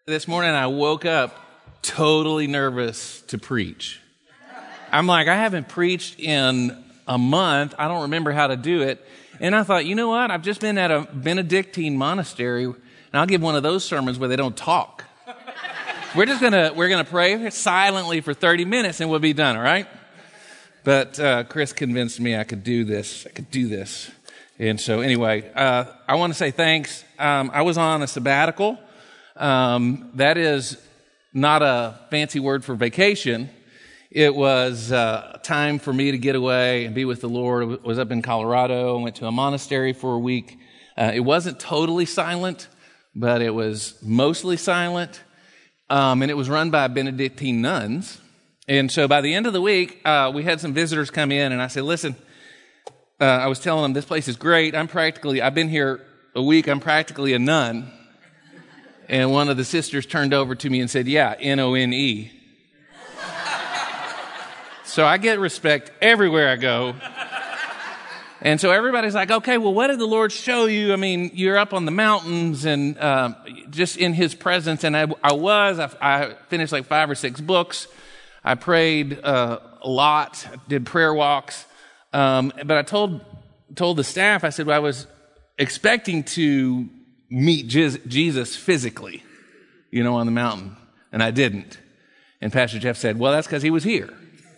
This morning I woke up totally nervous to preach. I'm like, I haven't preached in a month. I don't remember how to do it. And I thought, you know what? I've just been at a Benedictine monastery, and I'll give one of those sermons where they don't talk. We're gonna pray silently for 30 minutes and we'll be done, all right? But Chris convinced me I could do this. And so anyway, I want to say thanks. I was on a sabbatical. That is not a fancy word for vacation. It was time for me to get away and be with the Lord. I was up in Colorado, went to a monastery for a week. It wasn't totally silent, but it was mostly silent. And it was run by Benedictine nuns. And so by the end of the week, we had some visitors come in, and I said, listen, I was telling them, this place is great. I've been here a week. I'm practically a nun. And one of the sisters turned over to me and said, yeah, N-O-N-E. So I get respect everywhere I go. And so everybody's like, okay, well, what did the Lord show you? I mean, you're up on the mountains and just in His presence. And I finished like 5 or 6 books. I prayed a lot, did prayer walks. But I told the staff, I said, well, I was expecting to meet Jesus physically, on the mountain. And I didn't. And Pastor Jeff said, well, that's because He was here.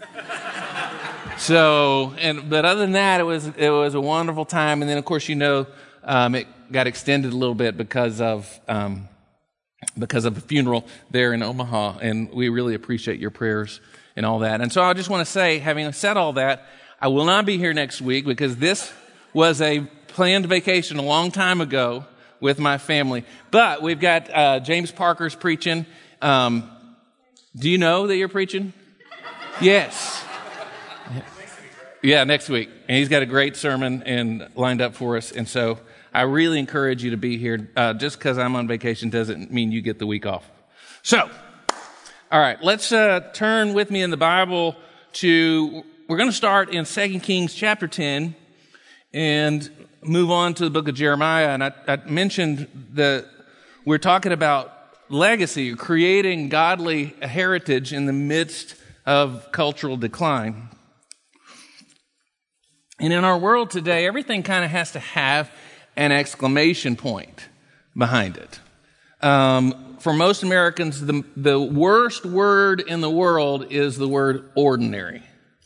But other than that, it was a wonderful time. And then, of course, it got extended a little bit because of a funeral there in Omaha. And we really appreciate your prayers and all that. And so I just want to say, having said all that, I will not be here next week because this was a planned vacation a long time ago with my family. But we've got James Parker's preaching. Do you know that you're preaching? Yes. Yeah, next week. And he's got a great sermon and lined up for us. And so I really encourage you to be here. Just because I'm on vacation doesn't mean you get the week off. So, all right, let's turn with me in the Bible we're going to start in 2 Kings chapter 10 and move on to the book of Jeremiah. And I mentioned that we're talking about legacy, creating godly heritage in the midst of cultural decline. And in our world today, everything kind of has to have an exclamation point behind it. For most Americans, the worst word in the world is the word ordinary.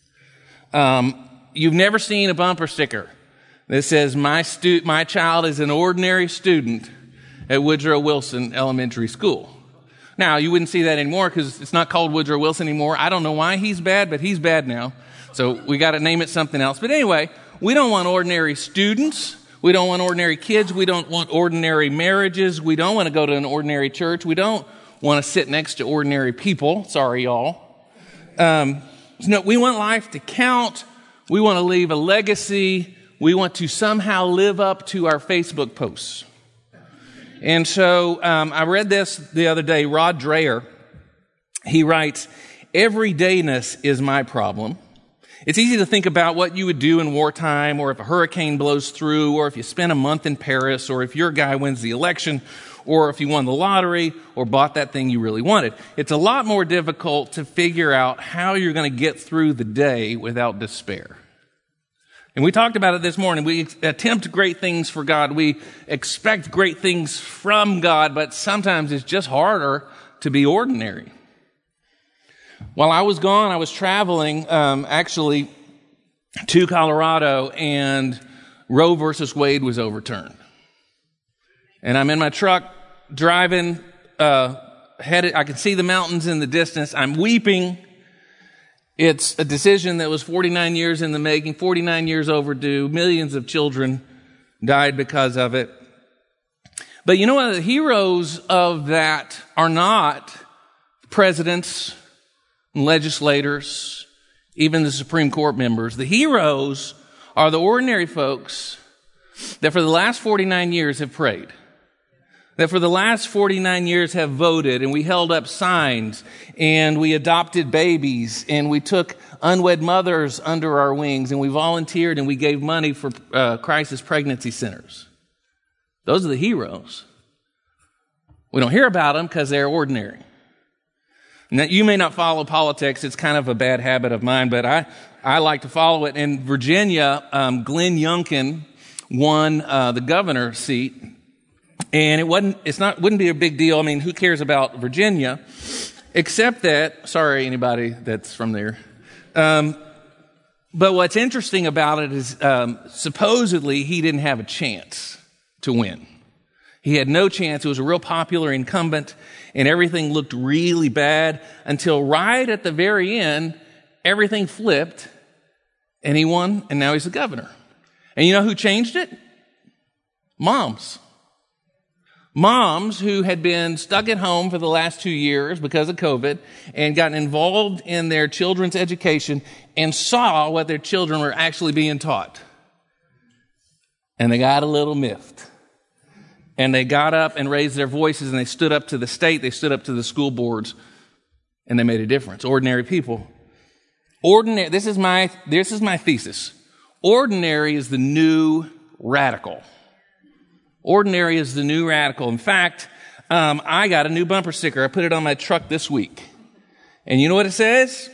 You've never seen a bumper sticker that says, my child is an ordinary student at Woodrow Wilson Elementary School. Now, you wouldn't see that anymore because it's not called Woodrow Wilson anymore. I don't know why he's bad, but he's bad now. So we got to name it something else. But anyway, we don't want ordinary students. We don't want ordinary kids. We don't want ordinary marriages. We don't want to go to an ordinary church. We don't want to sit next to ordinary people. Sorry, y'all. No, we want life to count. We want to leave a legacy. We want to somehow live up to our Facebook posts. And so I read this the other day. Rod Dreher, he writes, everydayness is my problem. It's easy to think about what you would do in wartime, or if a hurricane blows through, or if you spend a month in Paris, or if your guy wins the election, or if you won the lottery, or bought that thing you really wanted. It's a lot more difficult to figure out how you're going to get through the day without despair. And we talked about it this morning. We attempt great things for God. We expect great things from God, but sometimes it's just harder to be ordinary. While I was gone, I was traveling, actually to Colorado, and Roe versus Wade was overturned. And I'm in my truck driving, headed, I can see the mountains in the distance. I'm weeping. It's a decision that was 49 years in the making, 49 years overdue. Millions of children died because of it. But you know what? The heroes of that are not presidents, legislators, even the Supreme Court members. The heroes are the ordinary folks that for the last 49 years have prayed, that for the last 49 years have voted, and we held up signs, and we adopted babies, and we took unwed mothers under our wings, and we volunteered, and we gave money for crisis pregnancy centers. Those are the heroes. We don't hear about them because they're ordinary. Now, you may not follow politics. It's kind of a bad habit of mine, but I like to follow it. In Virginia, Glenn Youngkin won the governor seat, and it wouldn't be a big deal. I mean, who cares about Virginia? Except that, sorry, anybody that's from there. But what's interesting about it is supposedly he didn't have a chance to win. He had no chance. It was a real popular incumbent, and everything looked really bad until right at the very end, everything flipped, and he won, and now he's the governor. And you know who changed it? Moms. Moms who had been stuck at home for the last 2 years because of COVID and gotten involved in their children's education and saw what their children were actually being taught. And they got a little miffed. And they got up and raised their voices, and they stood up to the state, they stood up to the school boards, and they made a difference. Ordinary people. This is my thesis. Ordinary is the new radical. Ordinary is the new radical. In fact, I got a new bumper sticker. I put it on my truck this week. And you know what it says?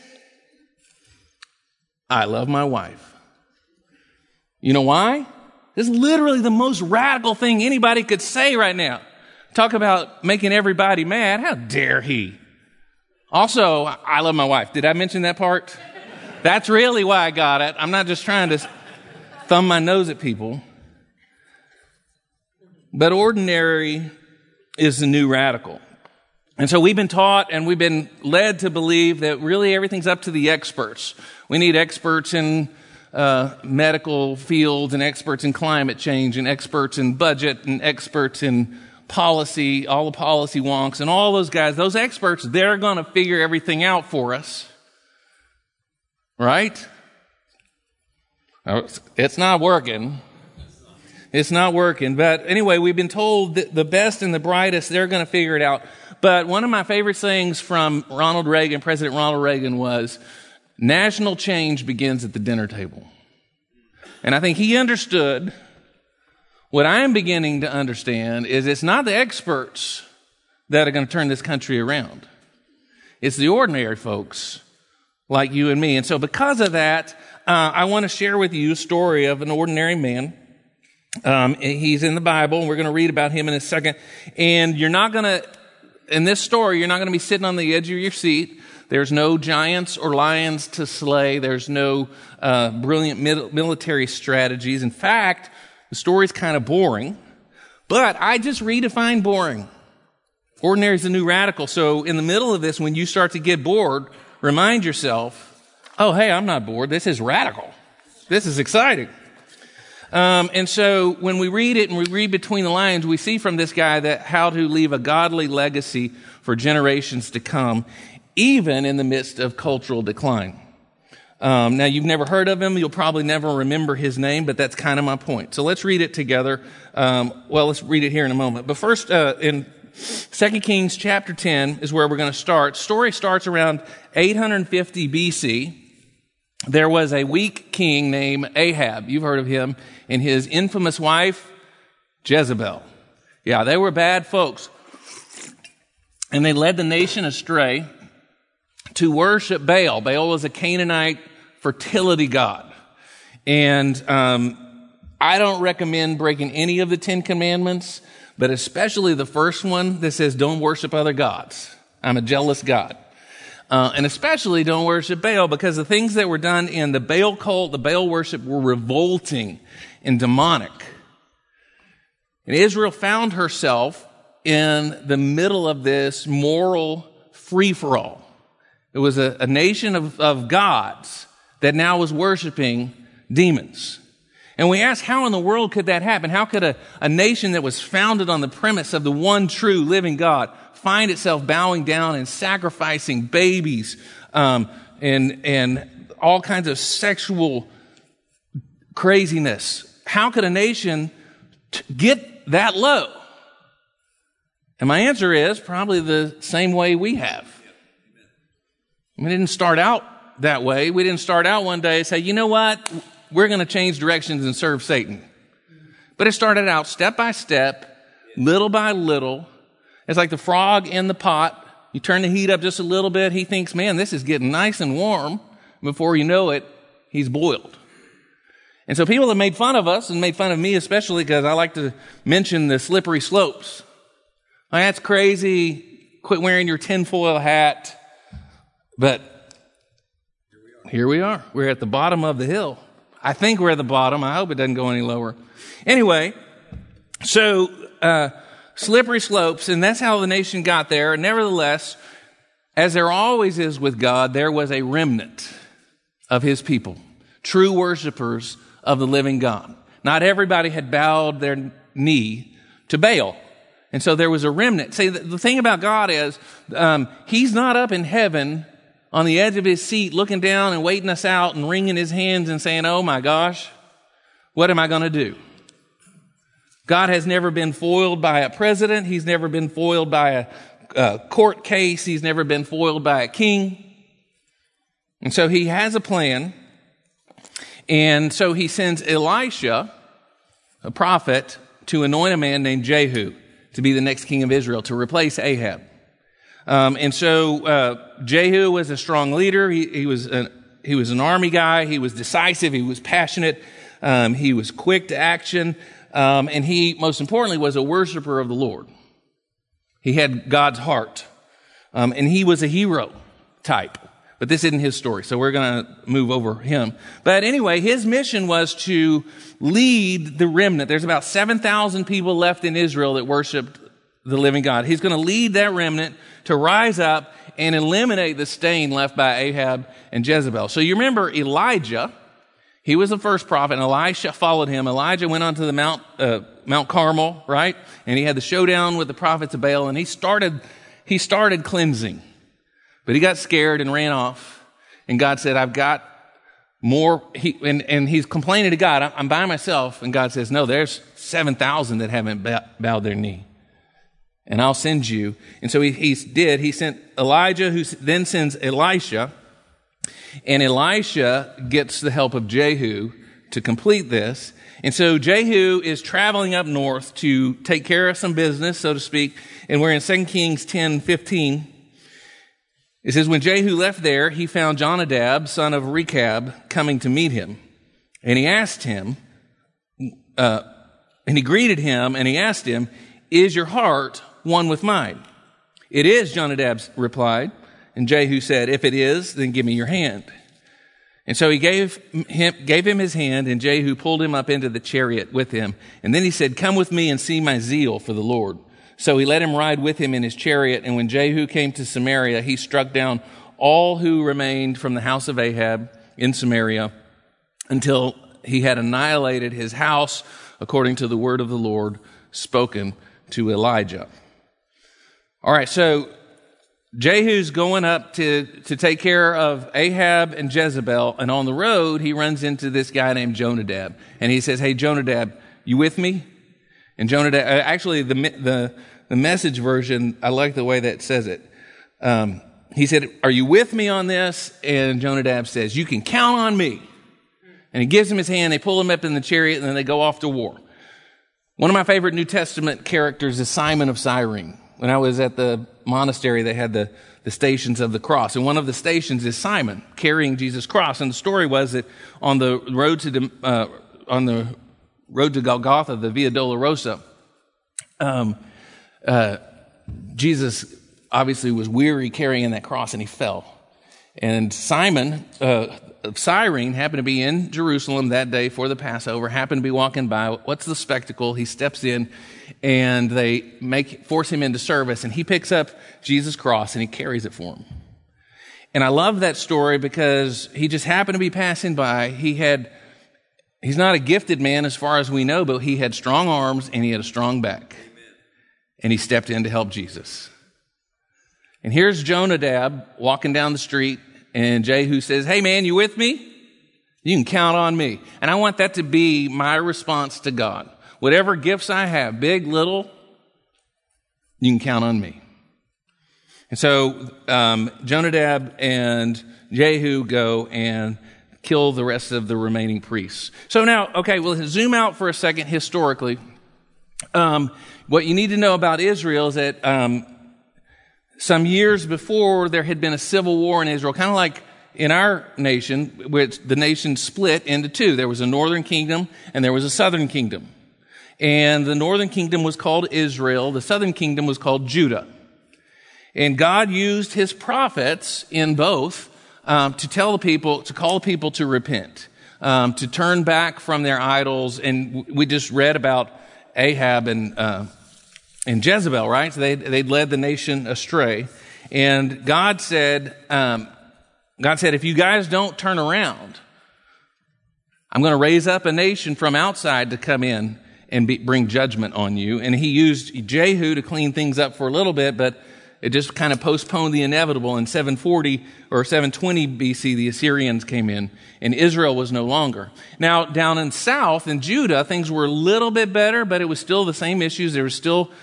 I love my wife. You know why? This is literally the most radical thing anybody could say right now. Talk about making everybody mad. How dare he? Also, I love my wife. Did I mention that part? That's really why I got it. I'm not just trying to thumb my nose at people. But ordinary is the new radical. And so we've been taught and we've been led to believe that really everything's up to the experts. We need experts in medical fields and experts in climate change and experts in budget and experts in policy, all the policy wonks and all those guys. Those experts, they're going to figure everything out for us. Right? It's not working. It's not working. But anyway, we've been told that the best and the brightest, they're going to figure it out. But one of my favorite sayings from President Ronald Reagan was, national change begins at the dinner table. And I think he understood what I am beginning to understand is it's not the experts that are going to turn this country around. It's the ordinary folks like you and me. And so because of that, I want to share with you a story of an ordinary man. He's in the Bible, and we're going to read about him in a second. And in this story, you're not going to be sitting on the edge of your seat. There's no giants or lions to slay. There's no brilliant military strategies. In fact, the story's kind of boring. But I just redefine boring. Ordinary is the new radical. So in the middle of this, when you start to get bored, remind yourself, oh, hey, I'm not bored. This is radical. This is exciting. And so when we read it and we read between the lines, we see from this guy that how to leave a godly legacy for generations to come, even in the midst of cultural decline. Now, you've never heard of him. You'll probably never remember his name, but that's kind of my point. So let's read it together. Let's read it here in a moment. But first, in 2 Kings chapter 10 is where we're going to start. Story starts around 850 BC. There was a weak king named Ahab. You've heard of him. And his infamous wife, Jezebel. Yeah, they were bad folks. And they led the nation astray to worship Baal. Baal was a Canaanite fertility god. And I don't recommend breaking any of the 10 commandments, but especially the first one that says don't worship other gods. I'm a jealous God. And especially don't worship Baal, because the things that were done in the Baal cult, the Baal worship, were revolting and demonic. And Israel found herself in the middle of this moral free-for-all. It was a nation of gods that now was worshiping demons. And we ask, how in the world could that happen? How could a nation that was founded on the premise of the one true living God find itself bowing down and sacrificing babies and all kinds of sexual craziness? How could a nation get that low? And my answer is probably the same way we have. We didn't start out that way. We didn't start out one day and say, you know what? We're going to change directions and serve Satan. But it started out step by step, little by little. It's like the frog in the pot. You turn the heat up just a little bit. He thinks, man, this is getting nice and warm. Before you know it, he's boiled. And so people have made fun of us and made fun of me especially because I like to mention the slippery slopes. Like, that's crazy. Quit wearing your tinfoil hat. But here we are. We're at the bottom of the hill. I think we're at the bottom. I hope it doesn't go any lower. Anyway, so slippery slopes, and that's how the nation got there. Nevertheless, as there always is with God, there was a remnant of his people, true worshipers of the living God. Not everybody had bowed their knee to Baal. And so there was a remnant. See, the thing about God is, he's not up in heaven on the edge of his seat looking down and waiting us out and wringing his hands and saying, oh my gosh, what am I going to do? God has never been foiled by a president. He's never been foiled by a court case. He's never been foiled by a king. And so he has a plan. And so he sends Elisha, a prophet, to anoint a man named Jehu to be the next king of Israel, to replace Ahab. And so Jehu was a strong leader. He was an army guy. He was decisive. He was passionate. He was quick to action. And he, most importantly, was a worshiper of the Lord. He had God's heart. And he was a hero type. But this isn't his story, so we're going to move over him. But anyway, his mission was to lead the remnant. There's about 7,000 people left in Israel that worshiped the living God. He's going to lead that remnant to rise up and eliminate the stain left by Ahab and Jezebel. So you remember Elijah. He was the first prophet, and Elisha followed him. Elijah went onto the Mount Carmel, right? And he had the showdown with the prophets of Baal, and he started cleansing. But he got scared and ran off. And God said, I've got more. And he's complaining to God, I'm by myself. And God says, no, there's 7,000 that haven't bowed their knee. And I'll send you. And so he did. He sent Elijah, who then sends Elisha. And Elisha gets the help of Jehu to complete this. And so Jehu is traveling up north to take care of some business, so to speak. And we're in 2 Kings 10:15. It says, when Jehu left there, he found Jonadab, son of Rechab, coming to meet him. And he asked him, and he greeted him, and he asked him, is your heart one with mine? It is, Jonadab replied. And Jehu said, if it is, then give me your hand. And so he gave him his hand, and Jehu pulled him up into the chariot with him. And then he said, come with me and see my zeal for the Lord. So he let him ride with him in his chariot, and when Jehu came to Samaria, he struck down all who remained from the house of Ahab in Samaria until he had annihilated his house, according to the word of the Lord spoken to Elijah. All right, so Jehu's going up to take care of Ahab and Jezebel, and on the road, he runs into this guy named Jonadab, and he says, hey, Jonadab, you with me? And Jonadab, actually, the Message version, I like the way that says it. He said, are you with me on this? And Jonadab says, you can count on me. And he gives him his hand. They pull him up in the chariot, and then they go off to war. One of my favorite New Testament characters is Simon of Cyrene. When I was at the monastery, they had the stations of the cross. And one of the stations is Simon carrying Jesus' cross. And the story was that on the road to Golgotha, the Via Dolorosa, Jesus obviously was weary carrying that cross, and he fell. And Simon of Cyrene happened to be in Jerusalem that day for the Passover, happened to be walking by. What's the spectacle? He steps in, and they force him into service, and he picks up Jesus' cross, and he carries it for him. And I love that story because he just happened to be passing by. He's not a gifted man as far as we know, but he had strong arms, and he had a strong back. Amen. And he stepped in to help Jesus. And here's Jonadab walking down the street, and Jehu says, hey man, you with me? You can count on me. And I want that to be my response to God. Whatever gifts I have, big, little, you can count on me. And so Jonadab and Jehu go and kill the rest of the remaining priests. So now, okay, we'll zoom out for a second historically. What you need to know about Israel is that some years before, there had been a civil war in Israel, kind of like in our nation, which the nation split into two. There was a northern kingdom and there was a southern kingdom. And the northern kingdom was called Israel. The southern kingdom was called Judah. And God used his prophets in both to tell the people, to call people to repent, to turn back from their idols. And we just read about Ahab and Jezebel, right? So they'd led the nation astray. And God said, if you guys don't turn around, I'm going to raise up a nation from outside to come in and bring judgment on you. And he used Jehu to clean things up for a little bit, but it just kind of postponed the inevitable. In 740 or 720 BC, the Assyrians came in, and Israel was no longer. Now, down in south, in Judah, things were a little bit better, but it was still the same issues. There was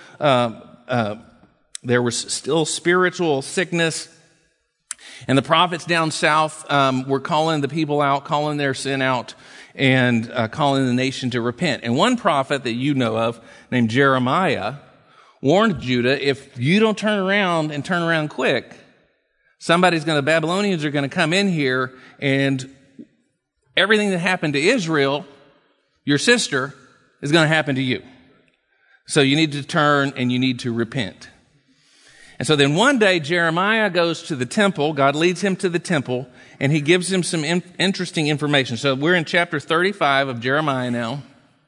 still spiritual sickness. And the prophets down south were calling the people out, calling their sin out, and calling the nation to repent. And one prophet that you know of, named Jeremiah, warned Judah, if you don't turn around and turn around quick, the Babylonians are going to come in here, and everything that happened to Israel, your sister, is going to happen to you. So you need to turn and you need to repent. And so then one day, Jeremiah goes to the temple. God leads him to the temple, and he gives him some interesting information. So we're in chapter 35 of Jeremiah now.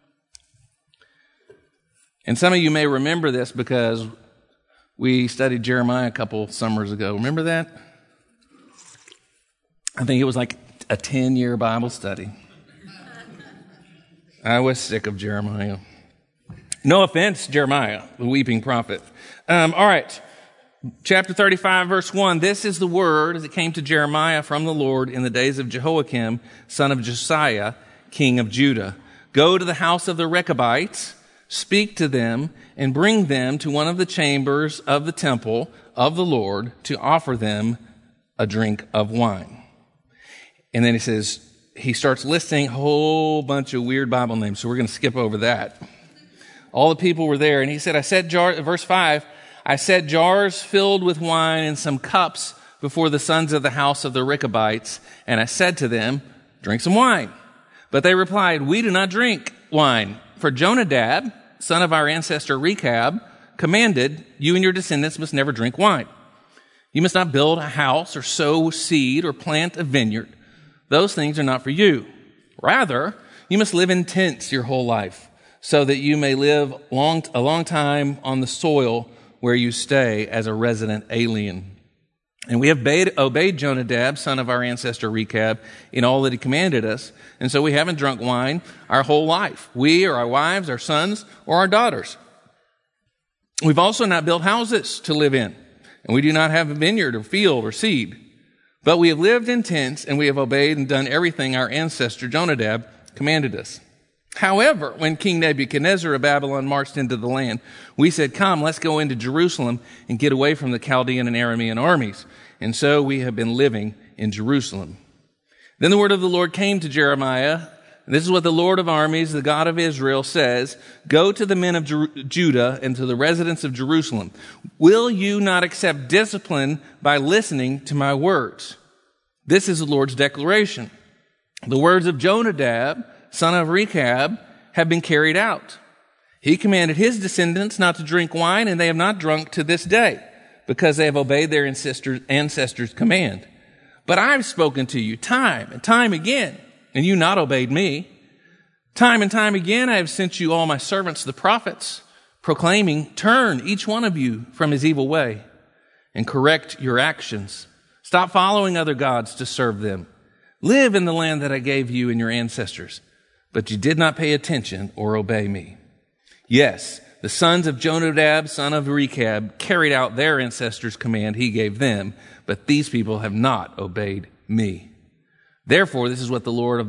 And some of you may remember this because we studied Jeremiah a couple summers ago. Remember that? I think it was like a 10-year Bible study. I was sick of Jeremiah. No offense, Jeremiah, the weeping prophet. All right. Chapter 35, verse 1, this is the word as it came to Jeremiah from the Lord in the days of Jehoiakim, son of Josiah, king of Judah. Go to the house of the Rechabites, speak to them, and bring them to one of the chambers of the temple of the Lord to offer them a drink of wine. And then he starts listing a whole bunch of weird Bible names, so we're going to skip over that. All the people were there, and he said, verse 5, I set jars filled with wine and some cups before the sons of the house of the Rechabites, and I said to them, drink some wine. But they replied, we do not drink wine. For Jonadab, son of our ancestor Rechab, commanded, you and your descendants must never drink wine. You must not build a house or sow seed or plant a vineyard. Those things are not for you. Rather, you must live in tents your whole life, so that you may live a long time on the soil where you stay as a resident alien. And we have obeyed Jonadab, son of our ancestor Rechab, in all that he commanded us. And so we haven't drunk wine our whole life, we or our wives, our sons, or our daughters. We've also not built houses to live in, and we do not have a vineyard or field or seed. But we have lived in tents, and we have obeyed and done everything our ancestor Jonadab commanded us. However, when King Nebuchadnezzar of Babylon marched into the land, we said, come, let's go into Jerusalem and get away from the Chaldean and Aramean armies. And so we have been living in Jerusalem. Then the word of the Lord came to Jeremiah. This is what the Lord of armies, the God of Israel, says, go to the men of Judah and to the residents of Jerusalem. Will you not accept discipline by listening to my words? This is the Lord's declaration. The words of Jonadab, son of Rechab, have been carried out. He commanded his descendants not to drink wine, and they have not drunk to this day, because they have obeyed their ancestors' command. But I've spoken to you time and time again, and you not obeyed me. Time and time again I have sent you all my servants, the prophets, proclaiming, turn each one of you from his evil way, and correct your actions. Stop following other gods to serve them. Live in the land that I gave you and your ancestors. But you did not pay attention or obey me. Yes, the sons of Jonadab, son of Rechab, carried out their ancestors' command he gave them, but these people have not obeyed me. Therefore, this is what the Lord,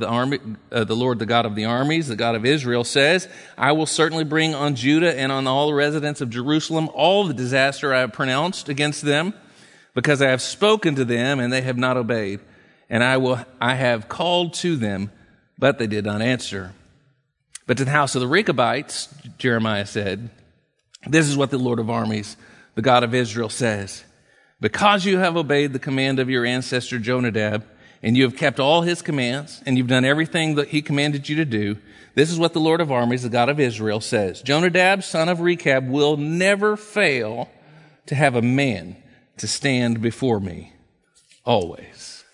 the God of the armies, the God of Israel says, I will certainly bring on Judah and on all the residents of Jerusalem all the disaster I have pronounced against them, because I have spoken to them and they have not obeyed. And I have called to them, but they did not answer. But to the house of the Rechabites, Jeremiah said, This is what the Lord of armies, the God of Israel, says. Because you have obeyed the command of your ancestor Jonadab, and you have kept all his commands, and you've done everything that he commanded you to do, this is what the Lord of armies, the God of Israel, says. Jonadab, son of Rechab, will never fail to have a man to stand before me, always.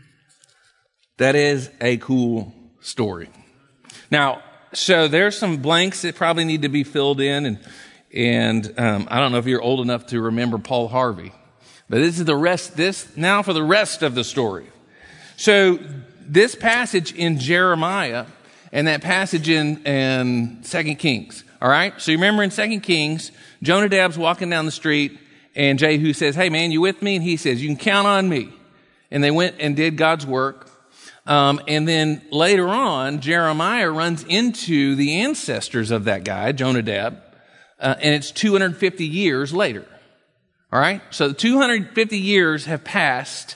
That is a cool story. Now, so there's some blanks that probably need to be filled in, and I don't know if you're old enough to remember Paul Harvey, but this is now for the rest of the story. So this passage in Jeremiah and that passage in 2 Kings, all right? So you remember in 2 Kings, Jonadab's walking down the street, and Jehu says, hey, man, you with me? And he says, you can count on me. And they went and did God's work. And then later on, Jeremiah runs into the ancestors of that guy, Jonadab, and it's 250 years later. All right? So 250 years have passed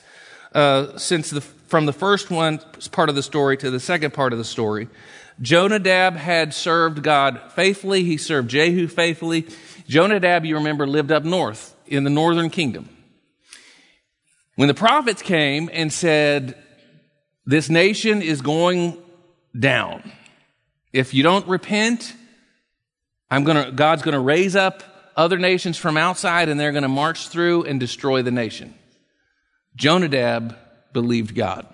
from the first one part of the story to the second part of the story. Jonadab had served God faithfully. He served Jehu faithfully. Jonadab, you remember, lived up north in the northern kingdom. When the prophets came and said, this nation is going down. If you don't repent, God's going to raise up other nations from outside, and they're going to march through and destroy the nation. Jonadab believed God.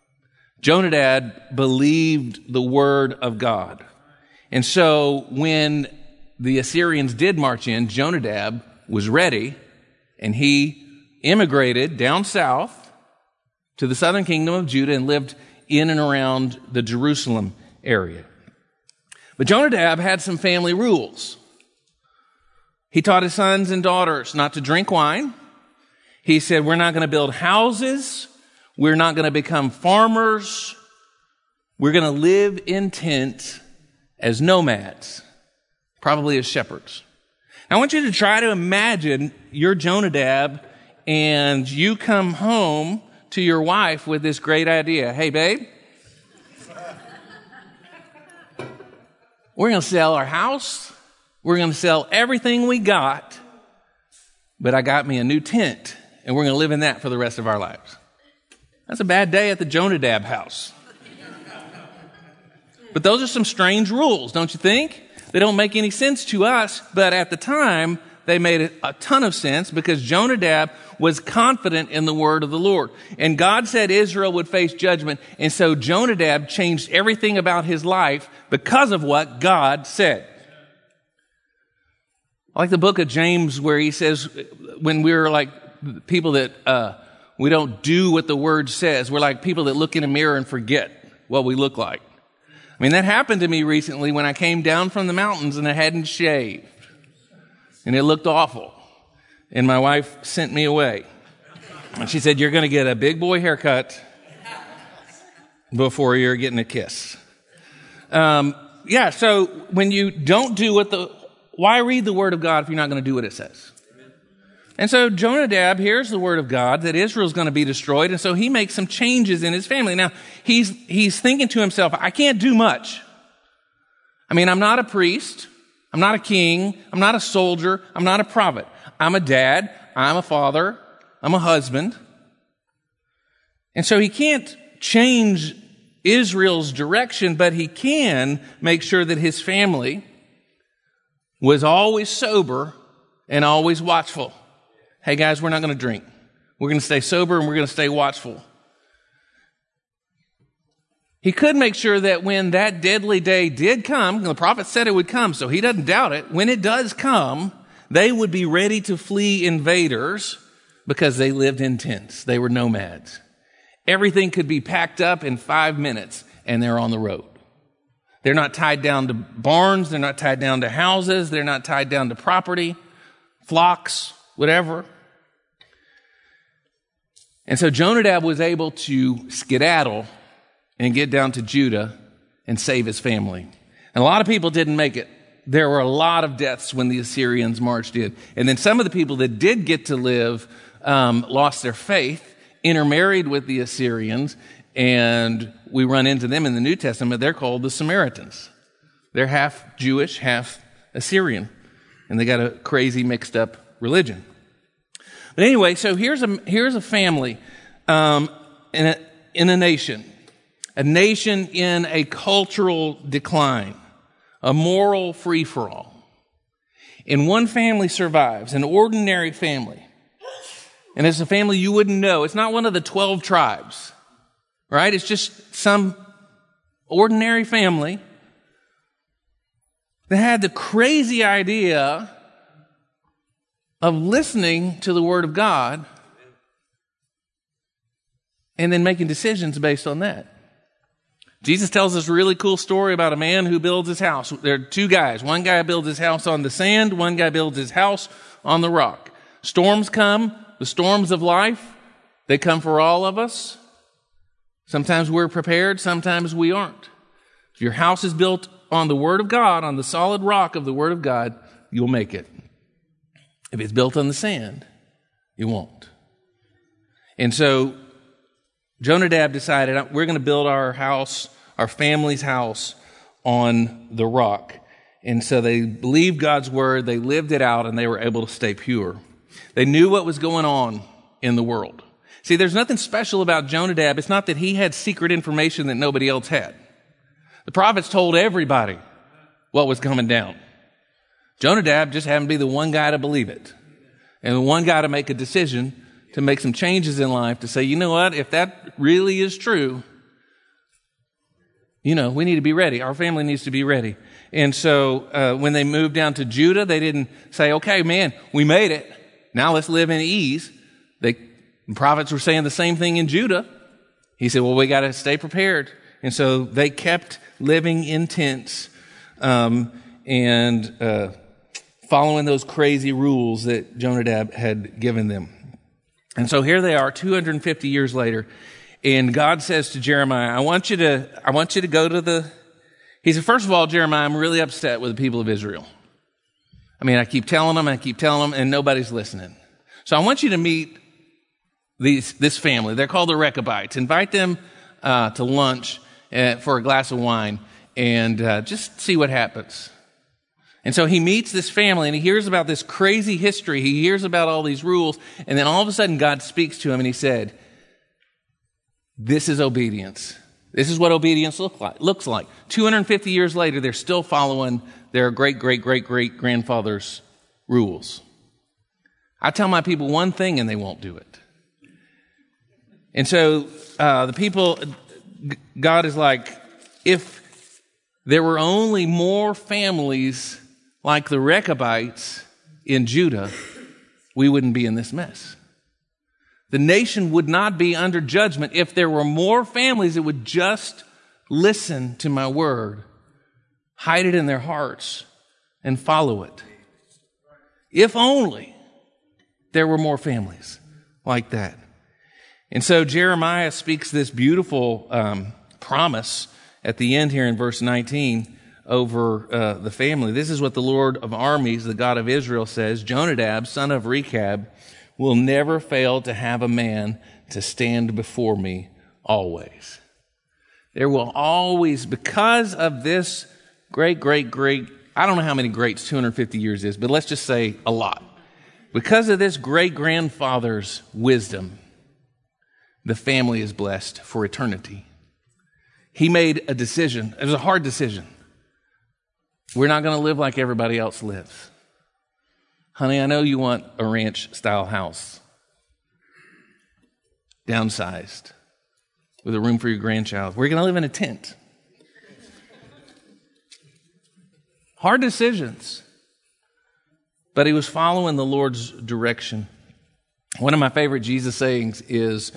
Jonadab believed the word of God. And so when the Assyrians did march in, Jonadab was ready, and he immigrated down south to the southern kingdom of Judah and lived in and around the Jerusalem area. But Jonadab had some family rules. He taught his sons and daughters not to drink wine. He said, we're not going to build houses. We're not going to become farmers. We're going to live in tents as nomads, probably as shepherds. Now, I want you to try to imagine you're Jonadab and you come home to your wife with this great idea. Hey, babe, we're going to sell our house. We're going to sell everything we got, but I got me a new tent, and we're going to live in that for the rest of our lives. That's a bad day at the Jonadab house. But those are some strange rules, don't you think? They don't make any sense to us, but at the time, they made a ton of sense because Jonadab was confident in the word of the Lord. And God said Israel would face judgment, and so Jonadab changed everything about his life because of what God said. I like the book of James where he says, when we're like people that we don't do what the word says, we're like people that look in a mirror and forget what we look like. I mean, that happened to me recently when I came down from the mountains and I hadn't shaved. And it looked awful. And my wife sent me away. And she said, you're going to get a big boy haircut before you're getting a kiss. So when you don't do why read the word of God if you're not going to do what it says? And so Jonadab hears the word of God that Israel's going to be destroyed, and so he makes some changes in his family. Now, he's thinking to himself, I can't do much. I mean, I'm not a priest. I'm not a king. I'm not a soldier. I'm not a prophet. I'm a dad. I'm a father. I'm a husband. And so he can't change Israel's direction, but he can make sure that his family was always sober and always watchful. Hey guys, we're not going to drink. We're going to stay sober and we're going to stay watchful. He could make sure that when that deadly day did come, the prophet said it would come, so he doesn't doubt it. When it does come, they would be ready to flee invaders because they lived in tents. They were nomads. Everything could be packed up in 5 minutes and they're on the road. They're not tied down to barns. They're not tied down to houses. They're not tied down to property, flocks, whatever. And so Jonadab was able to skedaddle and get down to Judah and save his family. And a lot of people didn't make it. There were a lot of deaths when the Assyrians marched in. And then some of the people that did get to live lost their faith, intermarried with the Assyrians, and we run into them in the New Testament. They're called the Samaritans. They're half Jewish, half Assyrian. and they got a crazy mixed up religion. But anyway, so here's a family in a nation in a cultural decline, a moral free-for-all. And one family survives, an ordinary family. And it's a family you wouldn't know. It's not one of the 12 tribes, right? It's just some ordinary family that had the crazy idea of listening to the Word of God and then making decisions based on that. Jesus tells us a really cool story about a man who builds his house. There are two guys. One guy builds his house on the sand. One guy builds his house on the rock. Storms come, the storms of life, they come for all of us. Sometimes we're prepared, sometimes we aren't. If your house is built on the Word of God, on the solid rock of the Word of God, you'll make it. If it's built on the sand, you won't. And so Jonadab decided, we're going to build our house, our family's house, on the rock. And so they believed God's word, they lived it out, and they were able to stay pure. They knew what was going on in the world. See, there's nothing special about Jonadab. It's not that he had secret information that nobody else had. The prophets told everybody what was coming down. Jonadab just happened to be the one guy to believe it. And the one guy to make a decision to make some changes in life to say, you know what, if that really is true, we need to be ready. Our family needs to be ready. And so when they moved down to Judah, they didn't say, okay, man, we made it. Now let's live in ease. The prophets were saying the same thing in Judah. He said, well, we got to stay prepared. And so they kept living in tents and following those crazy rules that Jonadab had given them. And so here they are 250 years later, and God says to Jeremiah, I want you to go to he said, first of all, Jeremiah, I'm really upset with the people of Israel. I keep telling them, and nobody's listening. So I want you to meet this family. They're called the Rechabites. Invite them to lunch for a glass of wine and just see what happens. And so he meets this family and he hears about this crazy history. He hears about all these rules. And then all of a sudden God speaks to him and he said, this is obedience. This is what obedience looks like. 250 years later, they're still following their great-great-great-great-grandfather's rules. I tell my people one thing and they won't do it. And so the people, God is like, if there were only more families like the Rechabites in Judah, we wouldn't be in this mess. The nation would not be under judgment if there were more families that would just listen to my word, hide it in their hearts, and follow it. If only there were more families like that. And so Jeremiah speaks this beautiful promise at the end here in verse 19 over the family. This is what the Lord of armies, the God of Israel, says, Jonadab, son of Rechab, will never fail to have a man to stand before me always. There will always, because of this great, I don't know how many greats 250 years is, but let's just say a lot. Because of this great-grandfather's wisdom, the family is blessed for eternity. He made a decision. It was a hard decision. We're not going to live like everybody else lives. Honey, I know you want a ranch-style house. Downsized. With a room for your grandchild. We're going to live in a tent. Hard decisions. But he was following the Lord's direction. One of my favorite Jesus sayings is,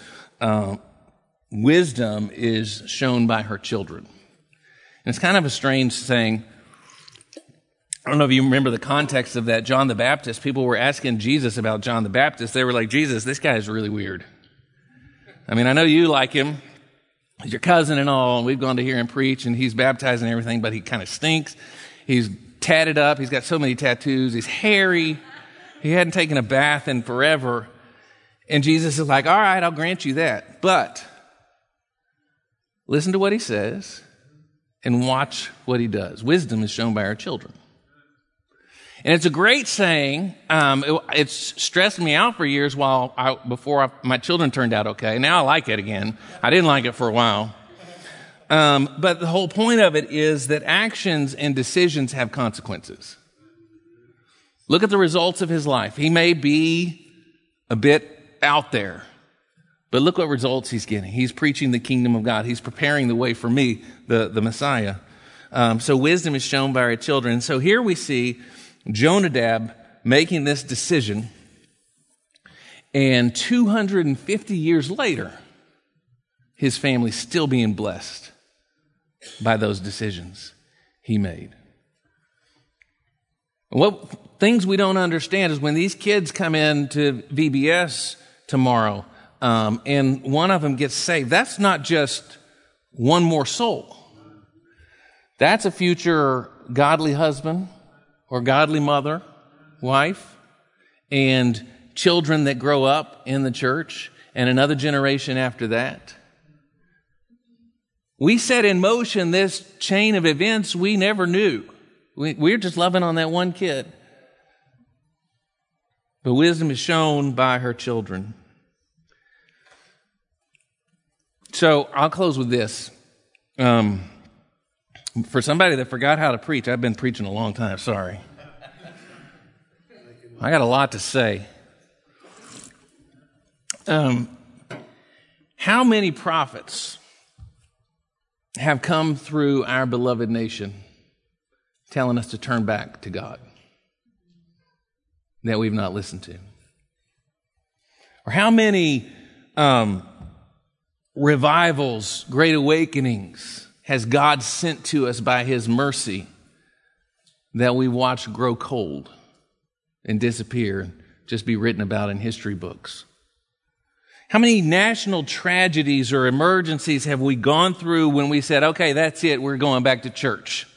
wisdom is shown by her children. And it's kind of a strange saying. I don't know if you remember the context of that. John the Baptist, people were asking Jesus about John the Baptist. They were like, Jesus, this guy is really weird. I know you like him. He's your cousin and all, and we've gone to hear him preach, and he's baptized and everything, but he kind of stinks. He's tatted up. He's got so many tattoos. He's hairy. He hadn't taken a bath in forever. And Jesus is like, all right, I'll grant you that. But listen to what he says and watch what he does. Wisdom is shown by our children. And it's a great saying. It's stressed me out for years before my children turned out okay. Now I like it again. I didn't like it for a while. But the whole point of it is that actions and decisions have consequences. Look at the results of his life. He may be a bit out there, but look what results he's getting. He's preaching the kingdom of God. He's preparing the way for me, the Messiah. So wisdom is shown by our children. So here we see Jonadab making this decision, and 250 years later, his family's still being blessed by those decisions he made. What things we don't understand is when these kids come into VBS tomorrow, and one of them gets saved, that's not just one more soul. That's a future godly husband or godly mother, wife, and children that grow up in the church, and another generation after that. We set in motion this chain of events we never knew. We're just loving on that one kid. But wisdom is shown by her children. So I'll close with this. For somebody that forgot how to preach, I've been preaching a long time, sorry. I got a lot to say. How many prophets have come through our beloved nation telling us to turn back to God that we've not listened to? Or how many revivals, great awakenings has God sent to us by his mercy that we watch grow cold and disappear and just be written about in history books? How many national tragedies or emergencies have we gone through when we said, okay, that's it, we're going back to church?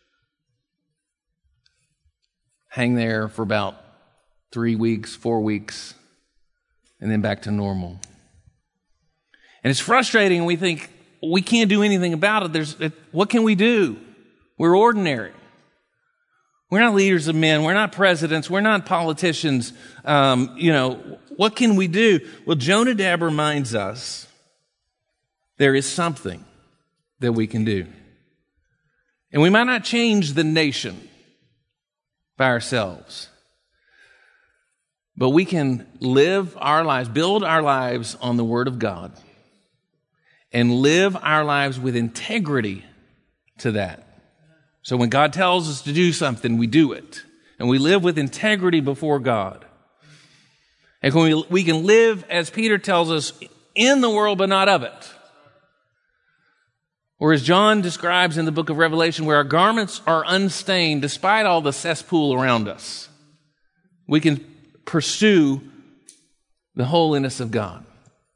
Hang there for about 3 weeks, 4 weeks, and then back to normal. And it's frustrating, and we think, we can't do anything about it. What can we do? We're ordinary. We're not leaders of men. We're not presidents. We're not politicians. What can we do? Well, Jonadab reminds us there is something that we can do. And we might not change the nation by ourselves, but we can live our lives, build our lives on the Word of God, and live our lives with integrity to that. So when God tells us to do something, we do it. And we live with integrity before God. And we can live, as Peter tells us, in the world but not of it. Or as John describes in the book of Revelation, where our garments are unstained despite all the cesspool around us. We can pursue the holiness of God.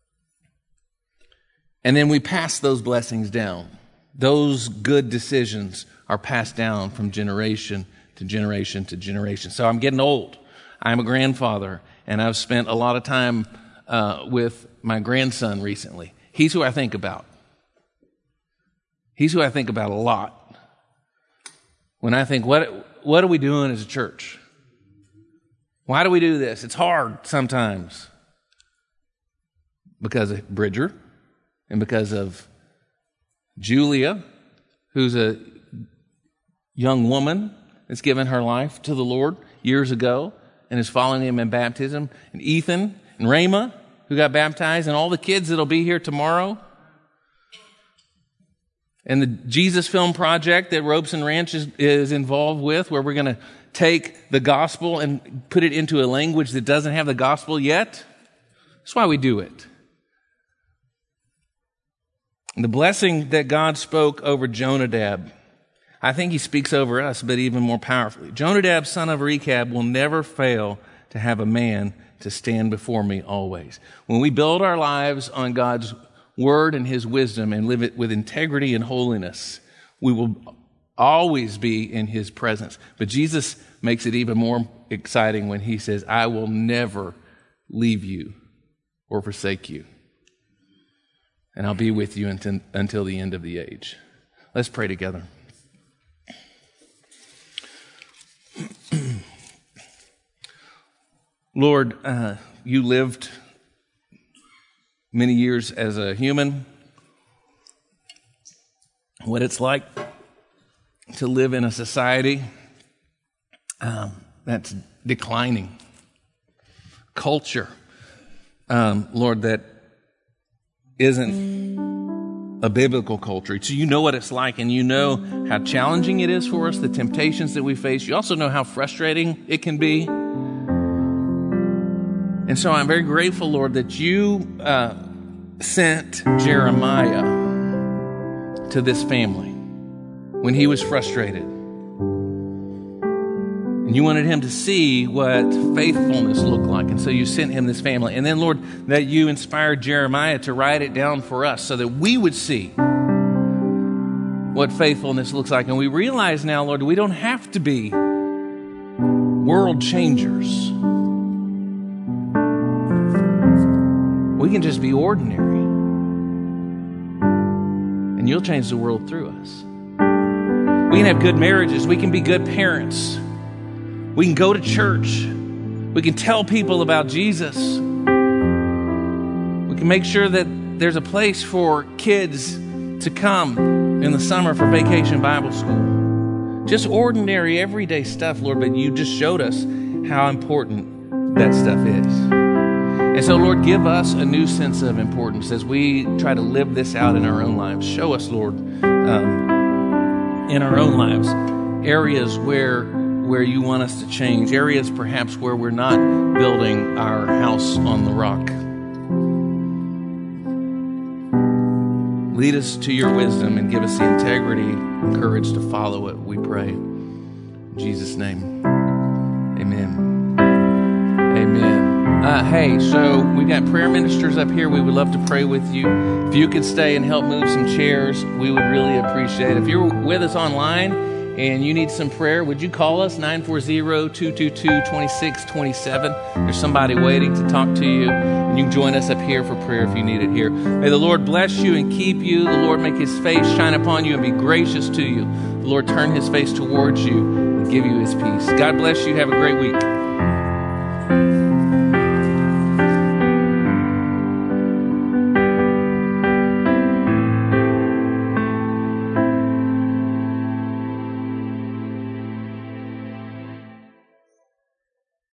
And then we pass those blessings down. Those good decisions are passed down from generation to generation to generation. So I'm getting old. I'm a grandfather, and I've spent a lot of time with my grandson recently. He's who I think about. He's who I think about a lot. When I think, what are we doing as a church? Why do we do this? It's hard sometimes. Because of Bridger. And because of Julia, who's a young woman that's given her life to the Lord years ago and is following him in baptism, and Ethan and Rama, who got baptized, and all the kids that'll be here tomorrow, and the Jesus Film Project that Ropes and Ranch is involved with, where we're going to take the gospel and put it into a language that doesn't have the gospel yet. That's why we do it. The blessing that God spoke over Jonadab, I think he speaks over us, but even more powerfully. Jonadab, son of Rechab, will never fail to have a man to stand before me always. When we build our lives on God's word and his wisdom and live it with integrity and holiness, we will always be in his presence. But Jesus makes it even more exciting when he says, I will never leave you or forsake you. And I'll be with you until the end of the age. Let's pray together. Lord, you lived many years as a human. What it's like to live in a society that's declining. Culture, Lord, that isn't a biblical culture. So you know what it's like, and you know how challenging it is for us, the temptations that we face. You also know how frustrating it can be. And so I'm very grateful, Lord, that you sent Jeremiah to this family when he was frustrated. And you wanted him to see what faithfulness looked like. And so you sent him this family. And then, Lord, that you inspired Jeremiah to write it down for us so that we would see what faithfulness looks like. And we realize now, Lord, we don't have to be world changers. We can just be ordinary. And you'll change the world through us. We can have good marriages. We can be good parents. We can go to church. We can tell people about Jesus. We can make sure that there's a place for kids to come in the summer for Vacation Bible School. Just ordinary, everyday stuff, Lord, but you just showed us how important that stuff is. And so, Lord, give us a new sense of importance as we try to live this out in our own lives. Show us, Lord, in our own lives, areas where you want us to change, areas perhaps where we're not building our house on the rock. Lead us to your wisdom and give us the integrity and courage to follow it, we pray. In Jesus' name, amen. Amen. Hey, so we've got prayer ministers up here. We would love to pray with you. If you could stay and help move some chairs, we would really appreciate it. If you're with us online and you need some prayer, would you call us, 940-222-2627? There's somebody waiting to talk to you, and you can join us up here for prayer if you need it here. May the Lord bless you and keep you. The Lord make his face shine upon you and be gracious to you. The Lord turn his face towards you and give you his peace. God bless you. Have a great week.